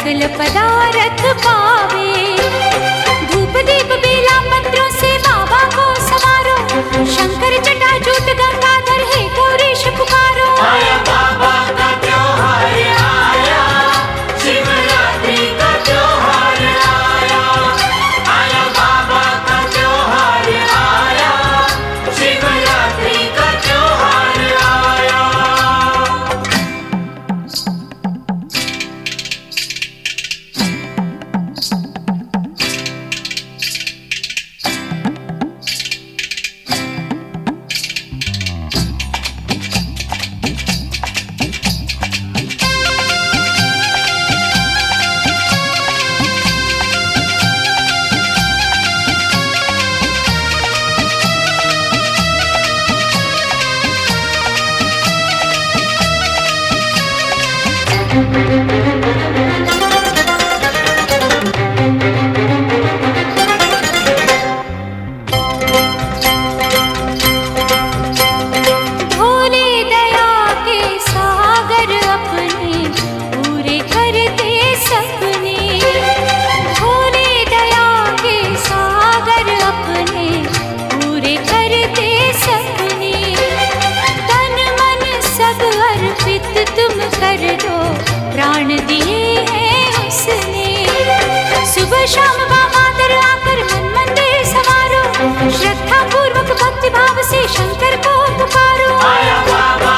सकल पदार्थ पावे। धूप दीप बेला पत्रों से बाबा को संवारो, शंकर जटाजूट गंगाधर है गौरीश पुकारो। आया बाबा का त्योहार आया, शिवरात्रि का त्योहार आया। आया बाबा का त्योहार आया, शिवरात्रि का त्योहार आया। भोले दया के सागर अपने पूरे करते सपने। भोले दया के सागर अपने पूरे करते सपने। तन मन सब अर्पित तुम कर दो, प्राण दिए हैं उसने। सुबह शाम बाबा दर आकर मन मंदिर संवारो, श्रद्धा पूर्वक भक्ति भाव से शंकर को पुकारो। आया बाबा